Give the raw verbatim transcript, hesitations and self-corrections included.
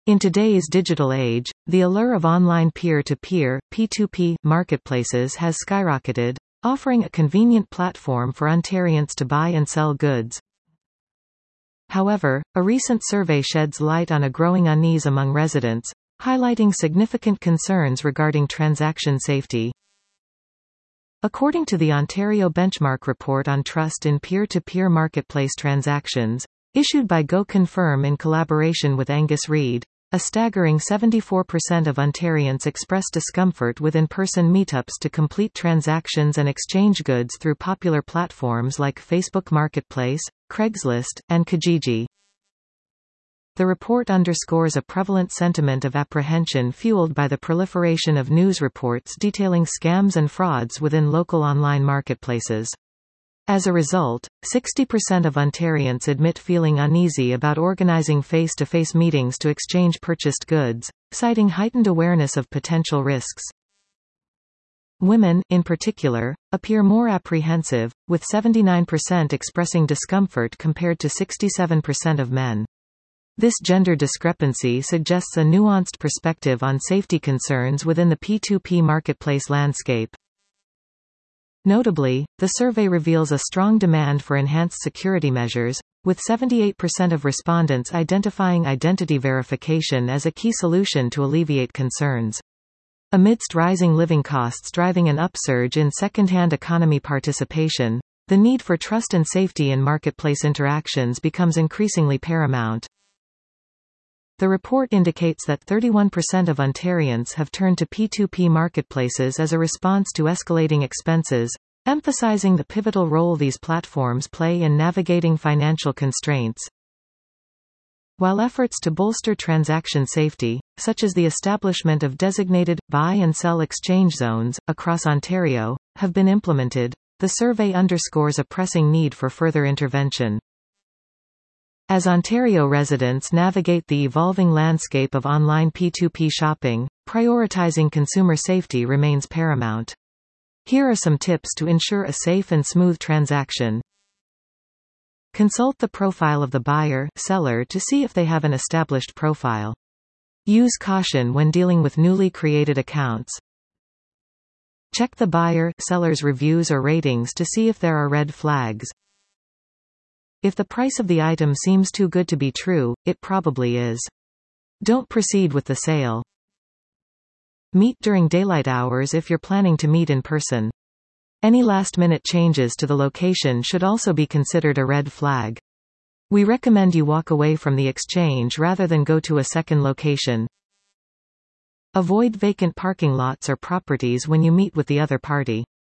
In today's digital age, the allure of online peer-to-peer (P two P) marketplaces has skyrocketed, offering a convenient platform for Ontarians to buy and sell goods. However, a recent survey sheds light on a growing unease among residents, highlighting significant concerns regarding transaction safety. According to the Ontario Benchmark Report on Trust in Peer-to-Peer Marketplace Transactions, issued by GoConfirm in collaboration with Angus Reid, a staggering seventy-four percent of Ontarians express discomfort with in-person meetups to complete transactions and exchange goods through popular platforms like Facebook Marketplace, Craigslist, and Kijiji. The report underscores a prevalent sentiment of apprehension fueled by the proliferation of news reports detailing scams and frauds within local online marketplaces. As a result, sixty percent of Ontarians admit feeling uneasy about organizing face-to-face meetings to exchange purchased goods, citing heightened awareness of potential risks. Women, in particular, appear more apprehensive, with seventy-nine percent expressing discomfort compared to sixty-seven percent of men. This gender discrepancy suggests a nuanced perspective on safety concerns within the P two P marketplace landscape. Notably, the survey reveals a strong demand for enhanced security measures, with seventy-eight percent of respondents identifying identity verification as a key solution to alleviate concerns. Amidst rising living costs driving an upsurge in second-hand economy participation, the need for trust and safety in marketplace interactions becomes increasingly paramount. The report indicates that thirty-one percent of Ontarians have turned to P two P marketplaces as a response to escalating expenses, emphasizing the pivotal role these platforms play in navigating financial constraints. While efforts to bolster transaction safety, such as the establishment of designated buy and sell exchange zones across Ontario, have been implemented, the survey underscores a pressing need for further intervention. As Ontario residents navigate the evolving landscape of online P two P shopping, prioritizing consumer safety remains paramount. Here are some tips to ensure a safe and smooth transaction. Consult the profile of the buyer, seller to see if they have an established profile. Use caution when dealing with newly created accounts. Check the buyer, seller's reviews or ratings to see if there are red flags. If the price of the item seems too good to be true, it probably is. Don't proceed with the sale. Meet during daylight hours if you're planning to meet in person. Any last-minute changes to the location should also be considered a red flag. We recommend you walk away from the exchange rather than go to a second location. Avoid vacant parking lots or properties when you meet with the other party.